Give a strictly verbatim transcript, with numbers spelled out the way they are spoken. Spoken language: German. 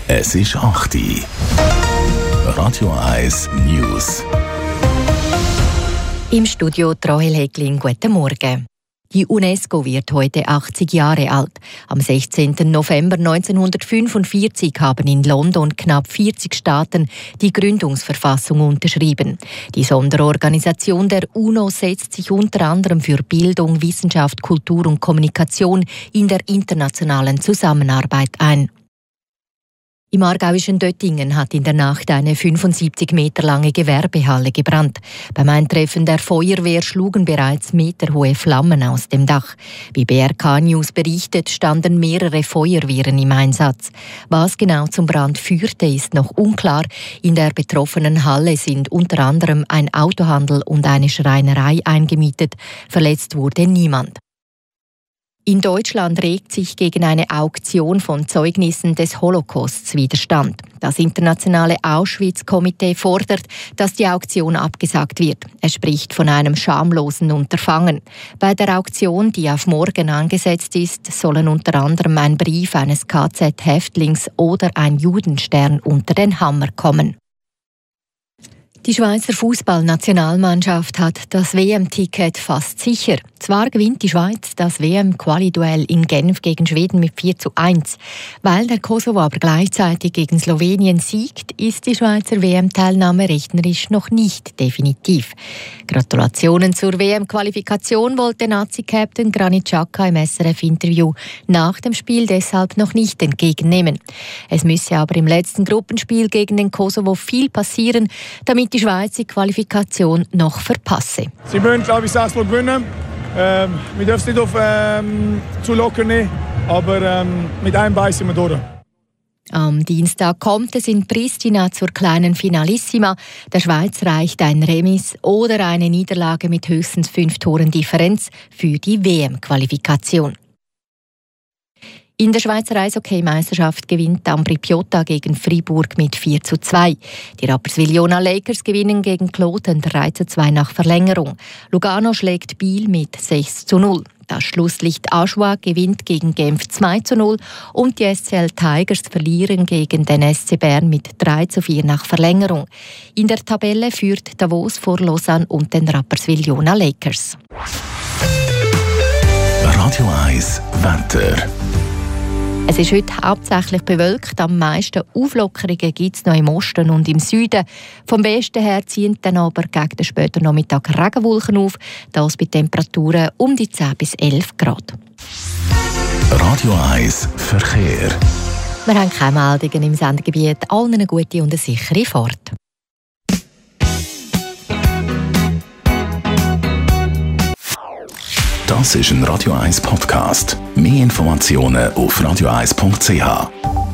Es ist acht Uhr. Radio eins News. Im Studio Rahel Hegling, guten Morgen. Die UNESCO wird heute achtzig Jahre alt. Am sechzehnten November neunzehnhundertfünfundvierzig haben in London knapp vierzig Staaten die Gründungsverfassung unterschrieben. Die Sonderorganisation der UNO setzt sich unter anderem für Bildung, Wissenschaft, Kultur und Kommunikation in der internationalen Zusammenarbeit ein. Im aargauischen Döttingen hat in der Nacht eine fünfundsiebzig Meter lange Gewerbehalle gebrannt. Beim Eintreffen der Feuerwehr schlugen bereits meterhohe Flammen aus dem Dach. Wie B R K News berichtet, standen mehrere Feuerwehren im Einsatz. Was genau zum Brand führte, ist noch unklar. In der betroffenen Halle sind unter anderem ein Autohandel und eine Schreinerei eingemietet. Verletzt wurde niemand. In Deutschland regt sich gegen eine Auktion von Zeugnissen des Holocausts Widerstand. Das internationale Auschwitz-Komitee fordert, dass die Auktion abgesagt wird. Es spricht von einem schamlosen Unterfangen. Bei der Auktion, die auf morgen angesetzt ist, sollen unter anderem ein Brief eines K Z-Häftlings oder ein Judenstern unter den Hammer kommen. Die Schweizer Fußballnationalmannschaft hat das W M-Ticket fast sicher. Zwar gewinnt die Schweiz das W M-Quali-Duell in Genf gegen Schweden mit vier zu eins. Weil der Kosovo aber gleichzeitig gegen Slowenien siegt, ist die Schweizer W M-Teilnahme rechnerisch noch nicht definitiv. Gratulationen zur W M-Qualifikation wollte Nazi-Captain Granit Xhaka im S R F-Interview nach dem Spiel deshalb noch nicht entgegennehmen. Es müsse aber im letzten Gruppenspiel gegen den Kosovo viel passieren, damit die Schweiz die Qualifikation noch verpasse. Sie wollen, glaube ich, Salzburg gewinnen. Ähm, wir dürfen es nicht auf, ähm, zu locker nehmen, aber ähm, mit einem Bein sind wir durch. Am Dienstag kommt es in Pristina zur kleinen Finalissima. Der Schweiz reicht ein Remis oder eine Niederlage mit höchstens fünf Toren Differenz für die W M-Qualifikation. In der Schweizer Eishockey-Meisterschaft gewinnt Ambri Piotta gegen Fribourg mit vier zu zwei. Die Rapperswil-Jona Lakers gewinnen gegen Kloten drei zu zwei nach Verlängerung. Lugano schlägt Biel mit sechs zu null. Das Schlusslicht Aschua gewinnt gegen Genf zwei zu null und die S C L Tigers verlieren gegen den S C Bern mit drei zu vier nach Verlängerung. In der Tabelle führt Davos vor Lausanne und den Rapperswil-Jona Lakers. Radio eins Wetter. Es ist heute hauptsächlich bewölkt. Am meisten Auflockerungen gibt es noch im Osten und im Süden. Vom Westen her ziehen dann aber gegen den späten Nachmittag Regenwolken auf. Das bei Temperaturen um die zehn bis elf Grad. Radio eins Verkehr. Wir haben keine Meldungen im Sendegebiet. Allen eine gute und eine sichere Fahrt. Das ist ein Radio eins Podcast. Mehr Informationen auf radio eins punkt c h.